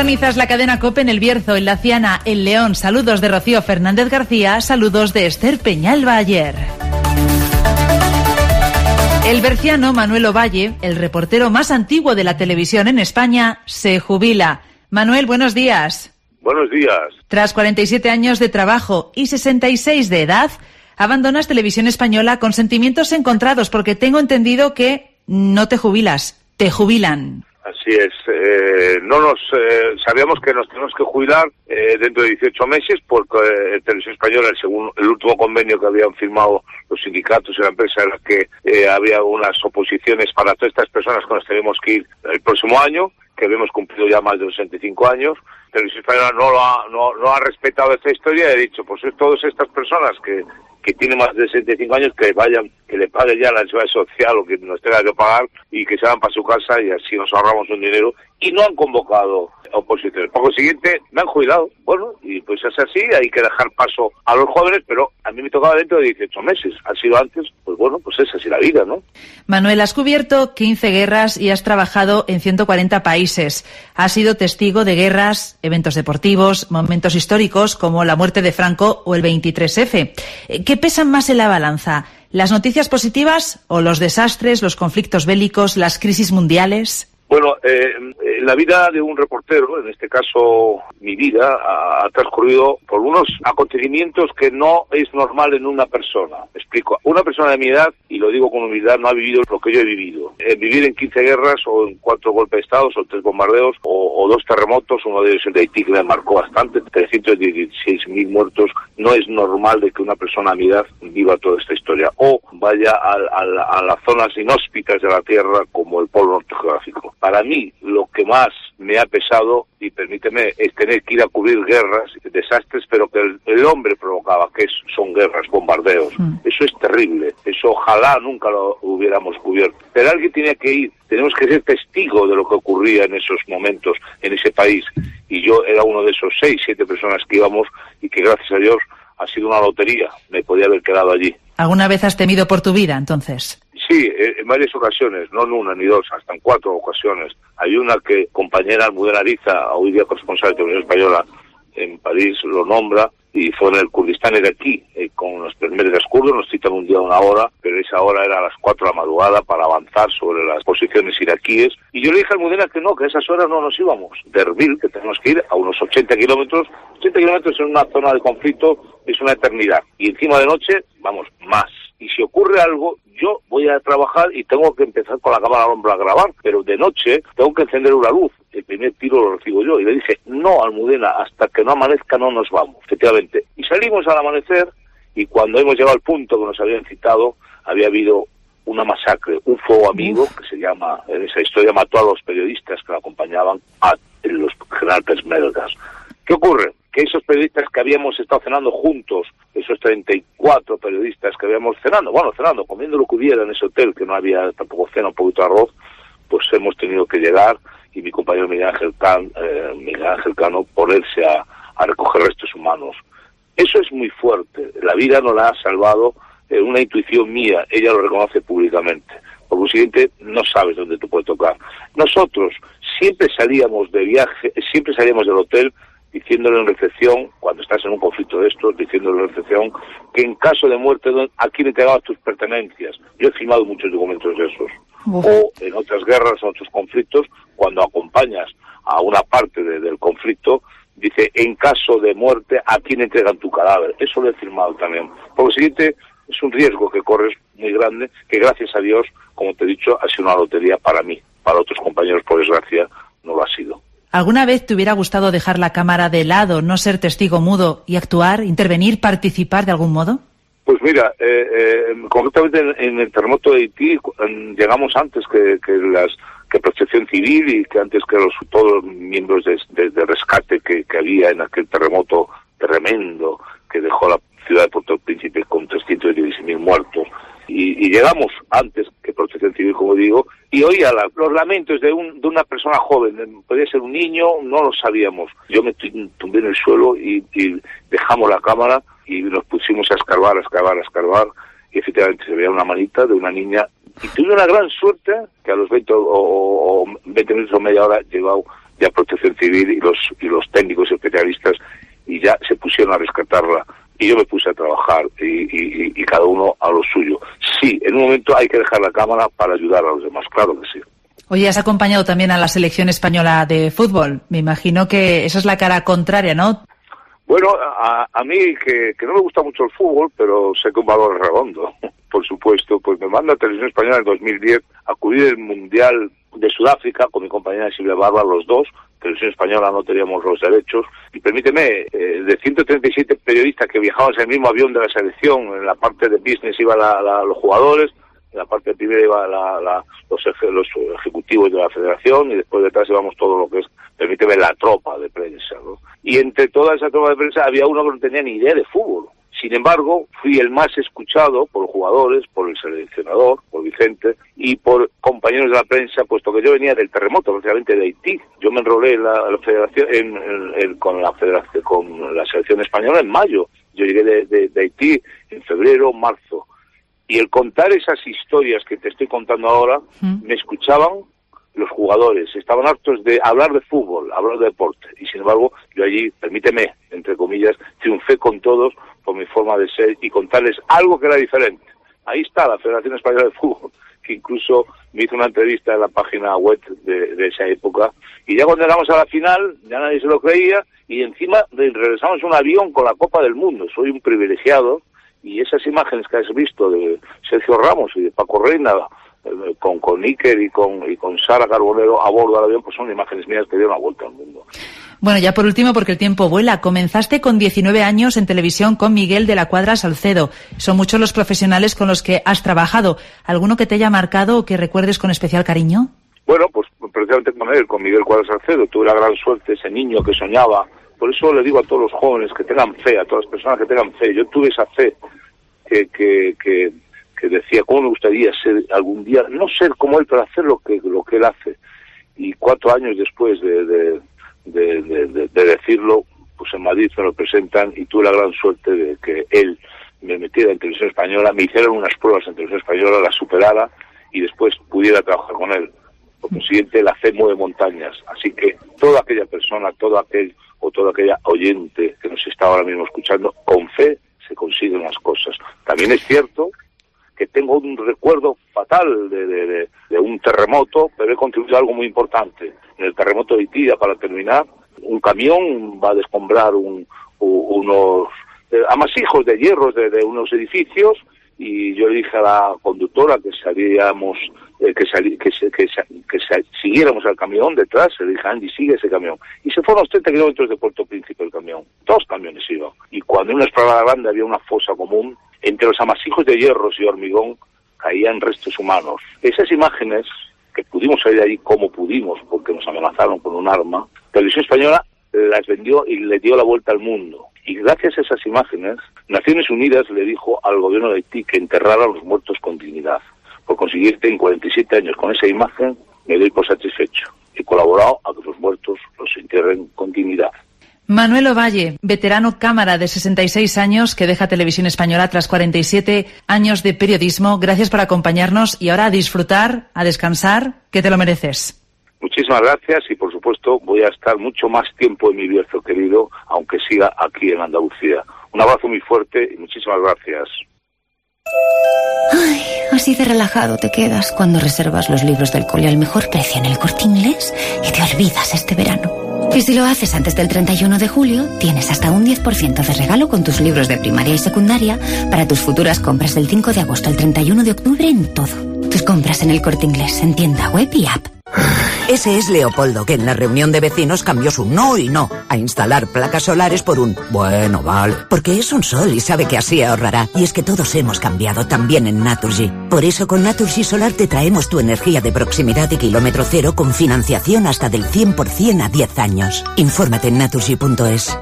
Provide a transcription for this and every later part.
Sintonizas la cadena COPE en El Bierzo, en La Ciana, en León. Saludos de Rocío Fernández García, saludos de Esther Peñalba Ayer. El berciano Manuel Ovalle, el reportero más antiguo de la televisión en España, se jubila. Manuel, buenos días. Buenos días. Tras 47 años de trabajo y 66 de edad, abandonas Televisión Española con sentimientos encontrados, porque tengo entendido que no te jubilas, te jubilan. Así es. Sabíamos que nos tenemos que jubilar dentro de 18 meses porque Televisión Española, según el último convenio que habían firmado los sindicatos y la empresa, era que había unas oposiciones para todas estas personas que nos tenemos que ir el próximo año, que habíamos cumplido ya más de los 65 años. Televisión Española no ha respetado esta historia y ha dicho, pues todas estas personas que tienen más de 65 años, que vayan, que le paguen ya la seguridad social o que nos tenga que pagar y que se van para su casa y así nos ahorramos un dinero. Y no han convocado opositores. Por consiguiente, me han jubilado. Bueno, y pues es así, hay que dejar paso a los jóvenes, pero a mí me tocaba dentro de 18 meses. Ha sido antes, pues bueno, pues es así la vida, ¿no? Manuel, has cubierto 15 guerras y has trabajado en 140 países. Has sido testigo de guerras, eventos deportivos, momentos históricos como la muerte de Franco o el 23F. ¿Qué pesan más en la balanza? ¿Las noticias positivas o los desastres, los conflictos bélicos, las crisis mundiales? Bueno, la vida de un reportero, en este caso mi vida, ha transcurrido por unos acontecimientos que no es normal en una persona. Me explico. Una persona de mi edad, y lo digo con humildad, no ha vivido lo que yo he vivido. Vivir en 15 guerras o en 4 golpes de Estado o 3 bombardeos o 2 terremotos, uno de ellos el de Haití que me marcó bastante, 316.000 muertos, no es normal de que una persona a mi edad viva toda esta historia. O vaya a las zonas inhóspitas de la Tierra como el Polo Norte geográfico. Para mí, lo que más me ha pesado, y permíteme, es tener que ir a cubrir guerras, desastres, pero que el hombre provocaba, que son guerras, bombardeos. Eso es terrible. Eso ojalá nunca lo hubiéramos cubierto. Pero alguien tenía que ir. Tenemos que ser testigo de lo que ocurría en esos momentos, en ese país. Y yo era uno de esos 6, 7 personas que íbamos y que, gracias a Dios, ha sido una lotería. Me podía haber quedado allí. ¿Alguna vez has temido por tu vida, entonces? Sí, en varias ocasiones, no en una ni dos, hasta en 4 ocasiones. Hay una que compañera Almudena Ariza, hoy día corresponsal de Televisión Española en París, lo nombra, y fue en el Kurdistán iraquí, con los primeros kurdos, nos citan un día 1 hora, pero esa hora era a las 4 de la madrugada para avanzar sobre las posiciones iraquíes. Y yo le dije a Almudena que no, que a esas horas no nos íbamos. De Erbil, que tenemos que ir a unos 80 kilómetros. 80 kilómetros en una zona de conflicto es una eternidad. Y encima de noche, vamos, más. Y si ocurre algo, yo voy a trabajar y tengo que empezar con la cámara al hombro a grabar, pero de noche tengo que encender una luz. El primer tiro lo recibo yo. Y le dije, no, Almudena, hasta que no amanezca no nos vamos. Efectivamente. Y salimos al amanecer y cuando hemos llegado al punto que nos habían citado, había habido una masacre, un fuego amigo, que se llama, en esa historia mató a los periodistas que la acompañaban, a los general peshmergas. ¿Qué ocurre? Que esos periodistas que habíamos estado cenando juntos, esos 34 periodistas que habíamos cenando, comiendo lo que hubiera en ese hotel, que no había tampoco cena, un poquito de arroz, pues hemos tenido que llegar y mi compañero Miguel Ángel Cano ponerse a recoger restos humanos. Eso es muy fuerte. La vida no la ha salvado, una intuición mía, ella lo reconoce públicamente. Por consiguiente, no sabes dónde te puede tocar. Nosotros siempre salíamos de viaje, siempre salíamos del hotel diciéndole en recepción, cuando estás en un conflicto de estos, diciéndole en recepción que en caso de muerte, ¿a quién entregabas tus pertenencias? Yo he firmado muchos documentos de esos. O en otras guerras, en otros conflictos, cuando acompañas a una parte del conflicto, dice, en caso de muerte, ¿a quién entregan tu cadáver? Eso lo he firmado también. Por lo siguiente, es un riesgo que corres muy grande, que gracias a Dios, como te he dicho, ha sido una lotería para mí. Para otros compañeros, por desgracia, no lo ha sido. ¿Alguna vez te hubiera gustado dejar la cámara de lado, no ser testigo mudo y actuar, intervenir, participar de algún modo? Pues mira, concretamente en el terremoto de Haití llegamos antes que Protección Civil y que antes que todos los miembros de rescate que había en aquel terremoto tremendo que dejó la ciudad de Puerto Príncipe con 316.000 muertos. Y llegamos antes que Protección Civil, como digo, y oía los lamentos de una persona joven, podía ser un niño, no lo sabíamos. Yo me tumbé en el suelo y dejamos la cámara y nos pusimos a escarbar, y efectivamente se veía una manita de una niña. Y tuve una gran suerte que a los 20 minutos o media hora llegó ya Protección Civil y los en un momento hay que dejar la cámara para ayudar a los demás, claro que sí. Oye, has acompañado también a la selección española de fútbol. Me imagino que esa es la cara contraria, ¿no? Bueno, a mí, que no me gusta mucho el fútbol, pero sé que un valor es redondo, por supuesto, pues me manda a Televisión Española en 2010 a cubrir el Mundial de Sudáfrica con mi compañera Silvia Barba, los dos. Televisión Española no teníamos los derechos. Y permíteme, de 137 periodistas que viajaban en el mismo avión de la selección, en la parte de business iban los jugadores, en la parte primera iban los ejecutivos de la federación y después detrás íbamos todo lo que es, permíteme, la tropa de prensa, ¿no? Y entre toda esa tropa de prensa había uno que no tenía ni idea de fútbol. Sin embargo, fui el más escuchado por jugadores, por el seleccionador, por Vicente, y por compañeros de la prensa, puesto que yo venía del terremoto, prácticamente de Haití. Yo me enrolé en la federación, con la selección española en mayo. Yo llegué de Haití en febrero, marzo. Y el contar esas historias que te estoy contando ahora, me escuchaban los jugadores, estaban hartos de hablar de fútbol, hablar de deporte. Y sin embargo, yo allí, permíteme, entre comillas, triunfé con todos por mi forma de ser y contarles algo que era diferente. Ahí está la Federación Española de Fútbol, que incluso me hizo una entrevista en la página web de esa época. Y ya cuando llegamos a la final, ya nadie se lo creía, y encima regresamos en un avión con la Copa del Mundo. Soy un privilegiado, y esas imágenes que has visto de Sergio Ramos y de Paco Reina, con Iker y con Sara Carbonero a bordo del avión, pues son imágenes mías que dieron la vuelta al mundo. Bueno, ya por último, porque el tiempo vuela, comenzaste con 19 años en televisión con Miguel de la Cuadra Salcedo. Son muchos los profesionales con los que has trabajado. ¿Alguno que te haya marcado o que recuerdes con especial cariño? Bueno, pues precisamente con él, con Miguel Cuadra Salcedo, tuve la gran suerte, ese niño que soñaba. Por eso le digo a todos los jóvenes que tengan fe, a todas las personas que tengan fe. Yo tuve esa fe que decía, ¿cómo me gustaría ser algún día? No ser como él, pero hacer lo que él hace. Y 4 años después de decirlo, pues en Madrid me lo presentan y tuve la gran suerte de que él me metiera en Televisión Española, me hicieron unas pruebas en Televisión Española, la superara y después pudiera trabajar con él. Por consiguiente, la fe mueve montañas. Así que toda aquella persona, toda aquella oyente que nos está ahora mismo escuchando, con fe se consiguen las cosas. También es cierto que tengo un recuerdo fatal de un terremoto, pero he contribuido a algo muy importante. En el terremoto de Haití, para terminar, un camión va a descombrar unos amasijos de hierros de unos edificios, y yo le dije a la conductora que siguiéramos al camión detrás. Le dije, Andy, sigue ese camión. Y se fueron a los 30 kilómetros de Puerto Príncipe el camión. 2 camiones iban. Y cuando en una esplanada grande había una fosa común, entre los amasijos de hierros y hormigón caían restos humanos. Esas imágenes, que pudimos salir de allí como pudimos, porque nos amenazaron con un arma, Televisión Española las vendió y le dio la vuelta al mundo. Y gracias a esas imágenes, Naciones Unidas le dijo al gobierno de Haití que enterrara a los muertos con dignidad. Por consiguiente, en 47 años con esa imagen, me doy por satisfecho. He colaborado a que los muertos los entierren con dignidad. Manuel Ovalle, veterano cámara de 66 años que deja Televisión Española tras 47 años de periodismo. Gracias por acompañarnos y ahora a disfrutar, a descansar, que te lo mereces. Muchísimas gracias y, por supuesto, voy a estar mucho más tiempo en mi Bierzo querido, aunque siga aquí en Andalucía. Un abrazo muy fuerte y muchísimas gracias. Ay, así de relajado te quedas cuando reservas los libros del cole al mejor precio en el Corte Inglés y te olvidas este verano. Y si lo haces antes del 31 de julio, tienes hasta un 10% de regalo con tus libros de primaria y secundaria para tus futuras compras del 5 de agosto al 31 de octubre en todo. Tus compras en el Corte Inglés, en tienda web y app. Ese es Leopoldo, que en la reunión de vecinos cambió su no y no a instalar placas solares por un bueno, vale. Porque es un sol y sabe que así ahorrará. Y es que todos hemos cambiado, también en Naturgy. Por eso con Naturgy Solar te traemos tu energía de proximidad y kilómetro cero con financiación hasta del 100% a 10 años. Infórmate en naturgy.es.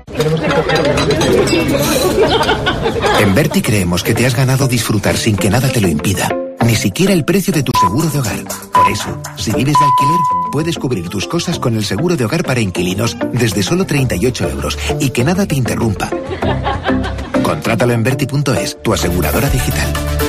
En Berti creemos que te has ganado disfrutar sin que nada te lo impida. Ni siquiera el precio de tu seguro de hogar. Por eso, si vives de alquiler, puedes cubrir tus cosas con el seguro de hogar para inquilinos desde solo 38 euros y que nada te interrumpa. Contrátalo en Berti.es, tu aseguradora digital.